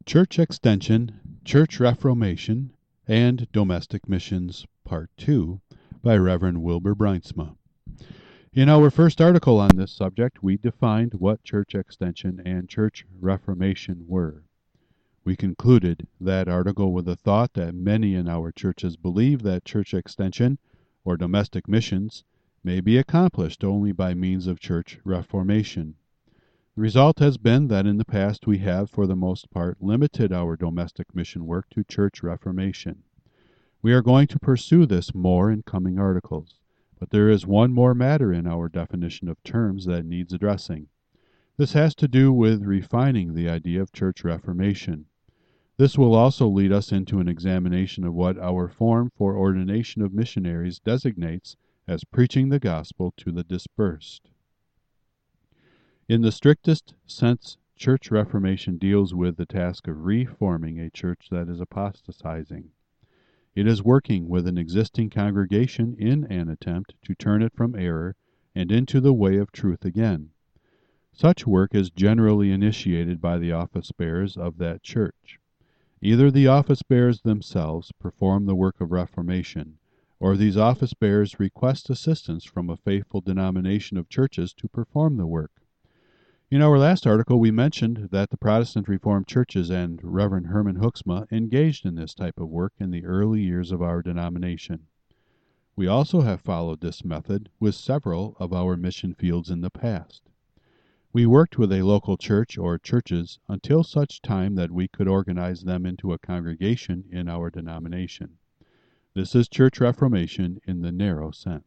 Church Extension, Church Reformation, and Domestic Missions, Part 2, by Reverend Wilbur Breinsma. In our first article on this subject, we defined what church extension and church reformation were. We concluded that article with the thought that many in our churches believe that church extension, or domestic missions, may be accomplished only by means of church reformation. The result has been that in the past we have, for the most part, limited our domestic mission work to church reformation. We are going to pursue this more in coming articles, but there is one more matter in our definition of terms that needs addressing. This has to do with refining the idea of church reformation. This will also lead us into an examination of what our form for ordination of missionaries designates as preaching the gospel to the dispersed. In the strictest sense, church reformation deals with the task of reforming a church that is apostatizing. It is working with an existing congregation in an attempt to turn it from error and into the way of truth again. Such work is generally initiated by the office bearers of that church. Either the office bearers themselves perform the work of reformation, or these office bearers request assistance from a faithful denomination of churches to perform the work. In our last article, we mentioned that the Protestant Reformed churches and Reverend Herman Hoeksma engaged in this type of work in the early years of our denomination. We also have followed this method with several of our mission fields in the past. We worked with a local church or churches until such time that we could organize them into a congregation in our denomination. This is church reformation in the narrow sense.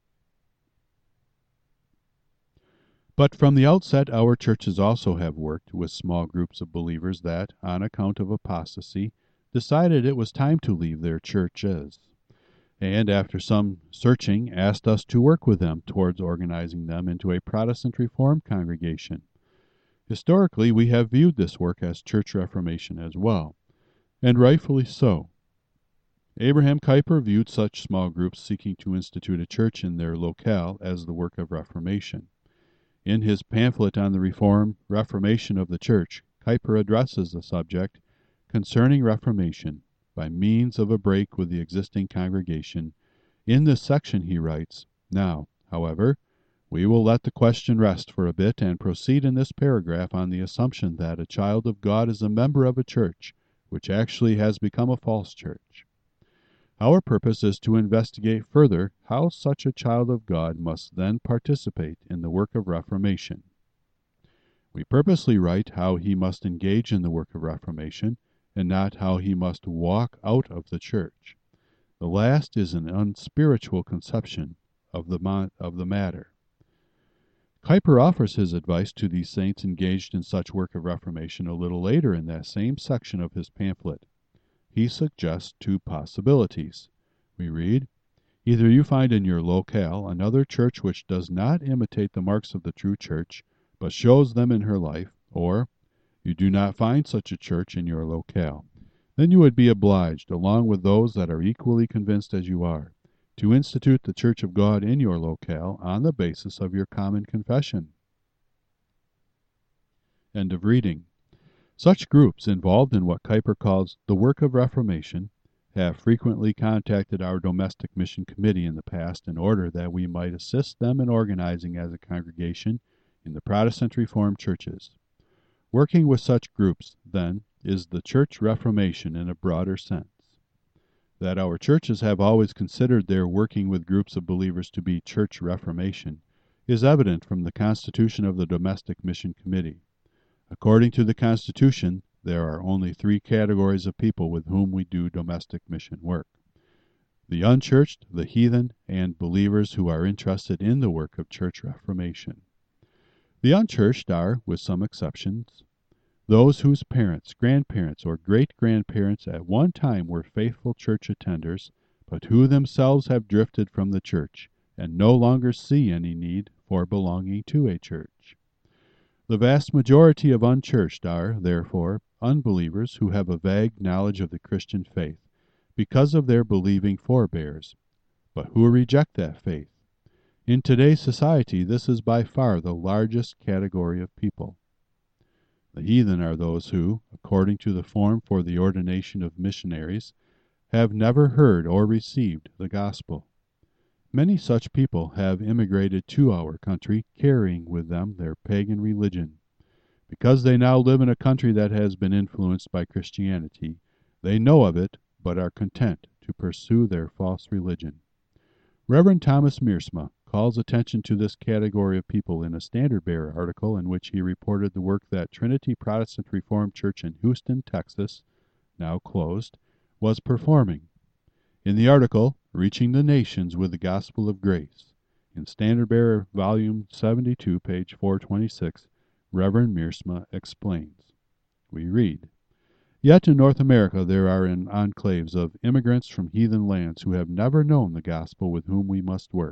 But from the outset, our churches also have worked with small groups of believers that, on account of apostasy, decided it was time to leave their churches, and after some searching, asked us to work with them towards organizing them into a Protestant Reformed congregation. Historically, we have viewed this work as church reformation as well, and rightfully so. Abraham Kuyper viewed such small groups seeking to institute a church in their locale as the work of reformation. In his pamphlet on the Reformation of the Church, Kuyper addresses the subject concerning reformation by means of a break with the existing congregation. In this section he writes, "Now, however, we will let the question rest for a bit and proceed in this paragraph on the assumption that a child of God is a member of a church which actually has become a false church. Our purpose is to investigate further how such a child of God must then participate in the work of reformation. We purposely write how he must engage in the work of reformation, and not how he must walk out of the church. The last is an unspiritual conception of the matter." Kuyper offers his advice to these saints engaged in such work of reformation a little later in that same section of his pamphlet. He suggests two possibilities. We read, "Either you find in your locale another church which does not imitate the marks of the true church, but shows them in her life, or you do not find such a church in your locale. Then you would be obliged, along with those that are equally convinced as you are, to institute the Church of God in your locale on the basis of your common confession." End of reading. Such groups involved in what Kuyper calls the work of reformation have frequently contacted our domestic mission committee in the past in order that we might assist them in organizing as a congregation in the Protestant Reformed churches. Working with such groups, then, is the church reformation in a broader sense. That our churches have always considered their working with groups of believers to be church reformation is evident from the constitution of the domestic mission committee. According to the Constitution, there are only three categories of people with whom we do domestic mission work: the unchurched, the heathen, and believers who are interested in the work of church reformation. The unchurched are, with some exceptions, those whose parents, grandparents, or great-grandparents at one time were faithful church attenders, but who themselves have drifted from the church and no longer see any need for belonging to a church. The vast majority of unchurched are, therefore, unbelievers who have a vague knowledge of the Christian faith because of their believing forebears, but who reject that faith. In today's society, this is by far the largest category of people. The heathen are those who, according to the form for the ordination of missionaries, have never heard or received the gospel. Many such people have immigrated to our country, carrying with them their pagan religion. Because they now live in a country that has been influenced by Christianity, they know of it, but are content to pursue their false religion. Reverend Thomas Miersma calls attention to this category of people in a Standard Bearer article in which he reported the work that Trinity Protestant Reformed Church in Houston, Texas, now closed, was performing. In the article, Reaching the Nations with the Gospel of Grace, in Standard Bearer, Volume 72, page 426, Reverend Miersma explains. We read, "Yet in North America there are enclaves of immigrants from heathen lands who have never known the gospel with whom we must work.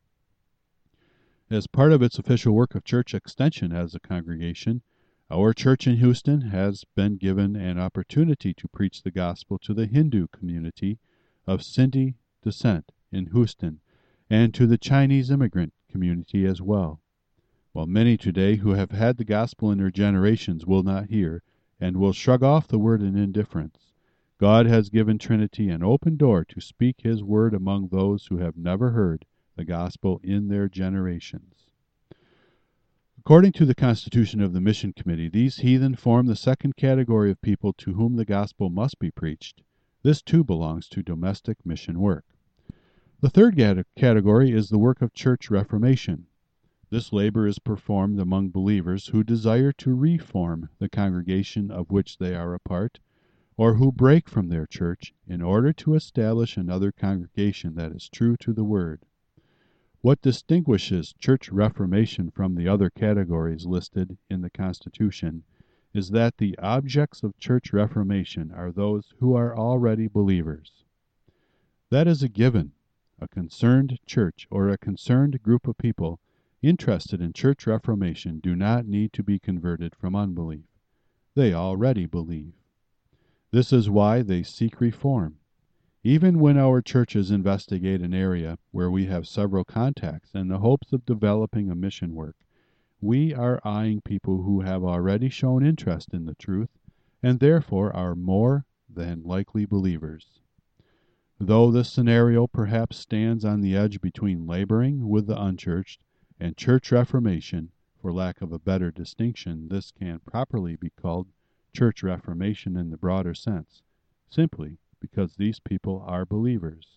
As part of its official work of church extension as a congregation, our church in Houston has been given an opportunity to preach the gospel to the Hindu community of Sindhi descent in Houston and to the Chinese immigrant community as well. While many today who have had the gospel in their generations will not hear and will shrug off the word in indifference, God has given Trinity an open door to speak his word among those who have never heard the gospel in their generations." According to the Constitution of the Mission Committee, these heathen form the second category of people to whom the gospel must be preached. This too belongs to domestic mission work. The third category is the work of church reformation. This labor is performed among believers who desire to reform the congregation of which they are a part, or who break from their church in order to establish another congregation that is true to the word. What distinguishes church reformation from the other categories listed in the Constitution is that the objects of church reformation are those who are already believers. That is a given. A concerned church or a concerned group of people interested in church reformation do not need to be converted from unbelief. They already believe. This is why they seek reform. Even when our churches investigate an area where we have several contacts in the hopes of developing a mission work, we are eyeing people who have already shown interest in the truth and therefore are more than likely believers. Though this scenario perhaps stands on the edge between laboring with the unchurched and church reformation, for lack of a better distinction, this can properly be called church reformation in the broader sense, simply because these people are believers.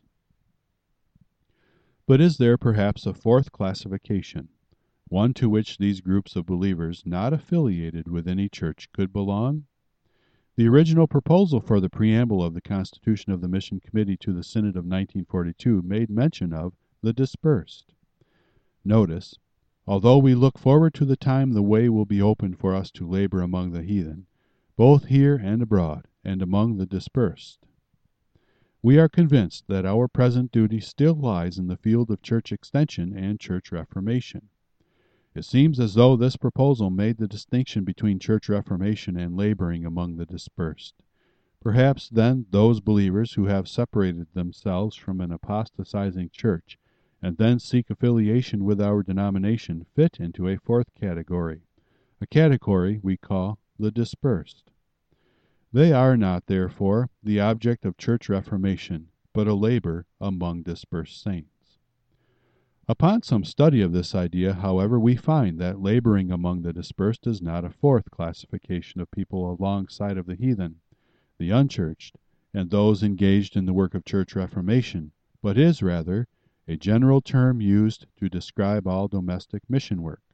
But is there perhaps a fourth classification, one to which these groups of believers not affiliated with any church could belong? The original proposal for the preamble of the Constitution of the Mission Committee to the Synod of 1942 made mention of the dispersed. Notice, although we look forward to the time the way will be opened for us to labor among the heathen, both here and abroad, and among the dispersed, we are convinced that our present duty still lies in the field of church extension and church reformation. It seems as though this proposal made the distinction between church reformation and laboring among the dispersed. Perhaps, then, those believers who have separated themselves from an apostatizing church and then seek affiliation with our denomination fit into a fourth category, a category we call the dispersed. They are not, therefore, the object of church reformation, but a labor among dispersed saints. Upon some study of this idea, however, we find that laboring among the dispersed is not a fourth classification of people alongside of the heathen, the unchurched, and those engaged in the work of church reformation, but is rather a general term used to describe all domestic mission work.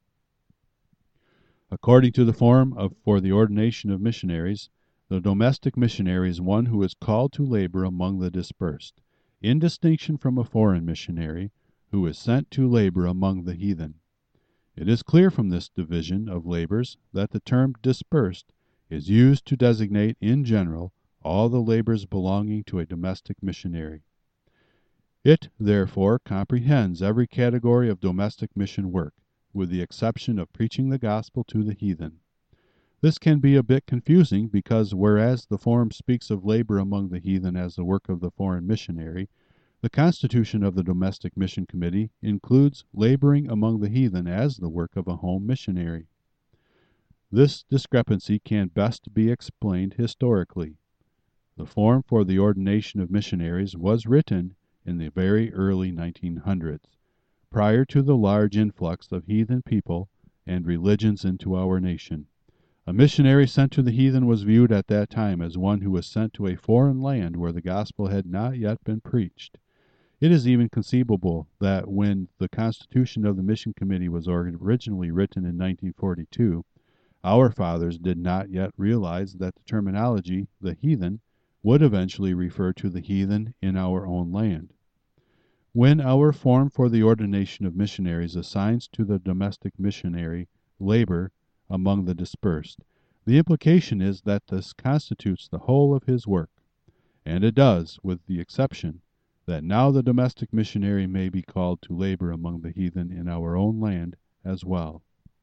According to the form for the ordination of missionaries, the domestic missionary is one who is called to labor among the dispersed, in distinction from a foreign missionary, who is sent to labor among the heathen. It is clear from this division of labors that the term dispersed is used to designate in general all the labors belonging to a domestic missionary. It, therefore, comprehends every category of domestic mission work, with the exception of preaching the gospel to the heathen. This can be a bit confusing because whereas the form speaks of labor among the heathen as the work of the foreign missionary, the Constitution of the Domestic Mission Committee includes laboring among the heathen as the work of a home missionary. This discrepancy can best be explained historically. The form for the ordination of missionaries was written in the very early 1900s, prior to the large influx of heathen people and religions into our nation. A missionary sent to the heathen was viewed at that time as one who was sent to a foreign land where the gospel had not yet been preached. It is even conceivable that when the Constitution of the Mission Committee was originally written in 1942, our fathers did not yet realize that the terminology, the heathen, would eventually refer to the heathen in our own land. When our form for the ordination of missionaries assigns to the domestic missionary labor among the dispersed, the implication is that this constitutes the whole of his work, and it does, with the exception that now the domestic missionary may be called to labor among the heathen in our own land as well.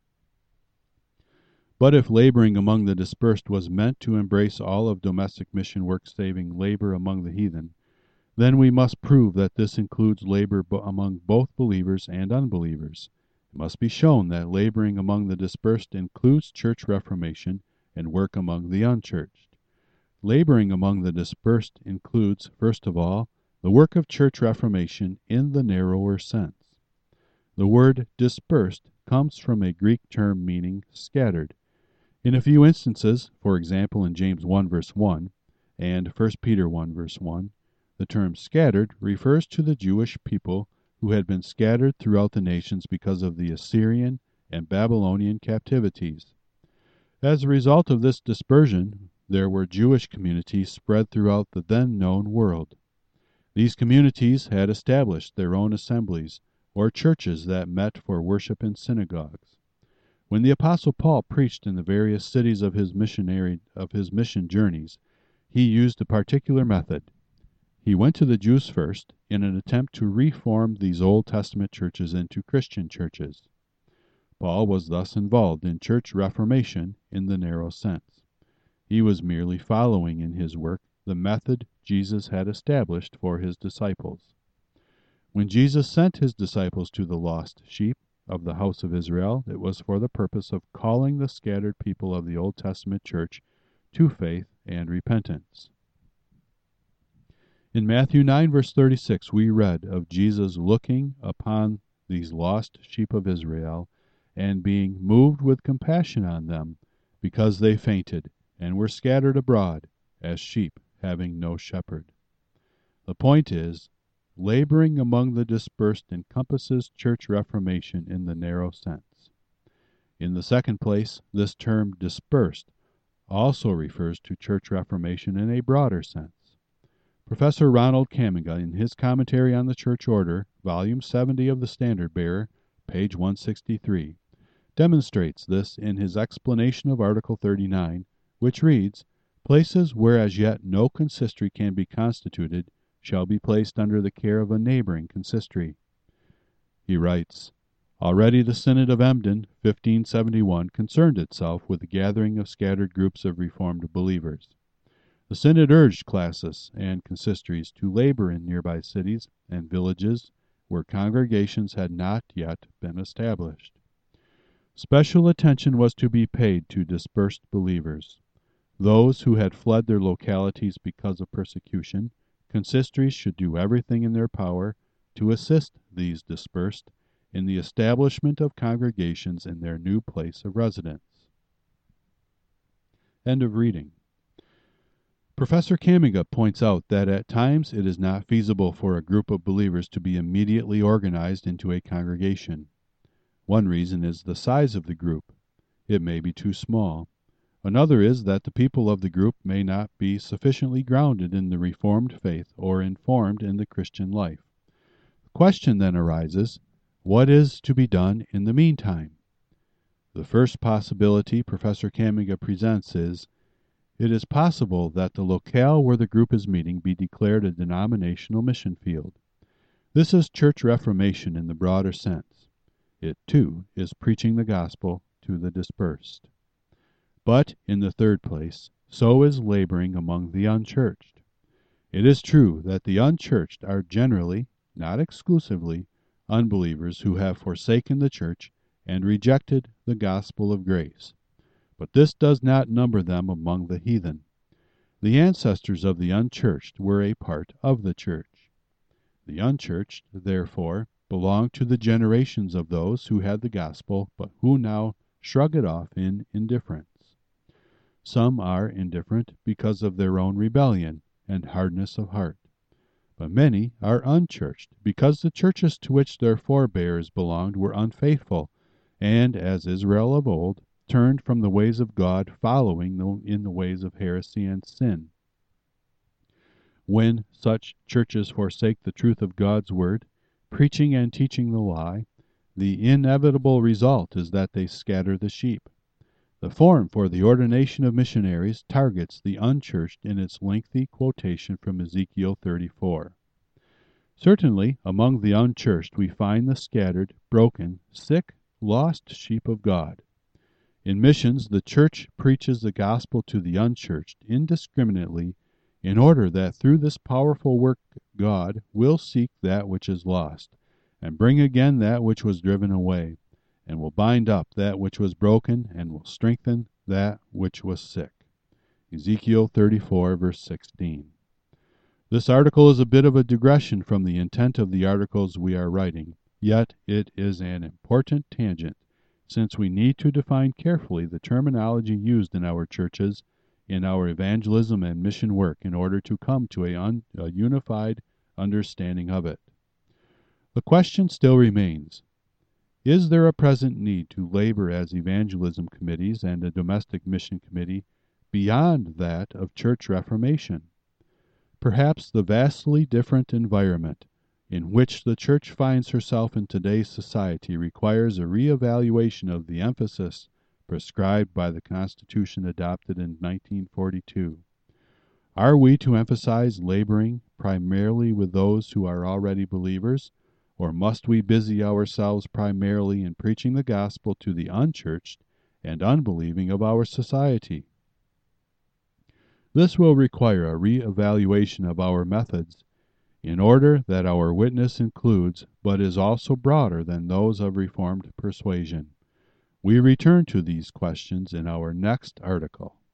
But if laboring among the dispersed was meant to embrace all of domestic mission work saving labor among the heathen, then we must prove that this includes labor among both believers and unbelievers. It must be shown that laboring among the dispersed includes church reformation and work among the unchurched. Laboring among the dispersed includes, first of all, the work of church reformation in the narrower sense. The word dispersed comes from a Greek term meaning scattered. In a few instances, for example in James 1 verse 1 and 1 Peter 1 verse 1, the term scattered refers to the Jewish people who had been scattered throughout the nations because of the Assyrian and Babylonian captivities. As a result of this dispersion, there were Jewish communities spread throughout the then known world. These communities had established their own assemblies, or churches that met for worship in synagogues. When the Apostle Paul preached in the various cities of his mission journeys, he used a particular method. He went to the Jews first in an attempt to reform these Old Testament churches into Christian churches. Paul was thus involved in church reformation in the narrow sense. He was merely following in his work the method Jesus had established for his disciples. When Jesus sent his disciples to the lost sheep of the house of Israel, it was for the purpose of calling the scattered people of the Old Testament church to faith and repentance. In Matthew 9 verse 36 we read of Jesus looking upon these lost sheep of Israel and being moved with compassion on them because they fainted and were scattered abroad as sheep having no shepherd. The point is, laboring among the dispersed encompasses church reformation in the narrow sense. In the second place, this term dispersed also refers to church reformation in a broader sense. Professor Ronald Kamiga, in his commentary on the Church Order, volume 70 of the Standard Bearer, page 163, demonstrates this in his explanation of Article 39, which reads, "Places where as yet no consistory can be constituted shall be placed under the care of a neighboring consistory." He writes, "Already the Synod of Emden, 1571, concerned itself with the gathering of scattered groups of Reformed believers. The Synod urged classis and consistories to labor in nearby cities and villages where congregations had not yet been established. Special attention was to be paid to dispersed believers. Those who had fled their localities because of persecution, consistories should do everything in their power to assist these dispersed in the establishment of congregations in their new place of residence." End of reading. Professor Kamiga points out that at times it is not feasible for a group of believers to be immediately organized into a congregation. One reason is the size of the group. It may be too small. Another is that the people of the group may not be sufficiently grounded in the Reformed faith or informed in the Christian life. The question then arises, what is to be done in the meantime? The first possibility Professor Kamiga presents is, it is possible that the locale where the group is meeting be declared a denominational mission field. This is church reformation in the broader sense. It, too, is preaching the gospel to the dispersed. But, in the third place, so is laboring among the unchurched. It is true that the unchurched are generally, not exclusively, unbelievers who have forsaken the church and rejected the gospel of grace. but this does not number them among the heathen. The ancestors of the unchurched were a part of the church. The unchurched, therefore, belong to the generations of those who had the gospel, but who now shrug it off in indifference. Some are indifferent because of their own rebellion and hardness of heart, but many are unchurched because the churches to which their forebears belonged were unfaithful, and, as Israel of old, turned from the ways of God, following in the ways of heresy and sin. When such churches forsake the truth of God's word, preaching and teaching the lie, the inevitable result is that they scatter the sheep. The form for the ordination of missionaries targets the unchurched in its lengthy quotation from Ezekiel 34. Certainly, among the unchurched we find the scattered, broken, sick, lost sheep of God. In missions, the church preaches the gospel to the unchurched indiscriminately in order that through this powerful work God will seek that which is lost, and bring again that which was driven away, and will bind up that which was broken, and will strengthen that which was sick. Ezekiel 34, verse 16. This article is a bit of a digression from the intent of the articles we are writing, yet it is an important tangent, since we need to define carefully the terminology used in our churches in our evangelism and mission work in order to come to a unified understanding of it. The question still remains: is there a present need to labor as evangelism committees and a domestic mission committee beyond that of church reformation? Perhaps the vastly different environment in which the church finds herself in today's society requires a reevaluation of the emphasis prescribed by the Constitution adopted in 1942. Are we to emphasize laboring primarily with those who are already believers, or must we busy ourselves primarily in preaching the gospel to the unchurched and unbelieving of our society? This will require a re-evaluation of our methods in order that our witness includes but is also broader than those of Reformed persuasion. We return to these questions in our next article.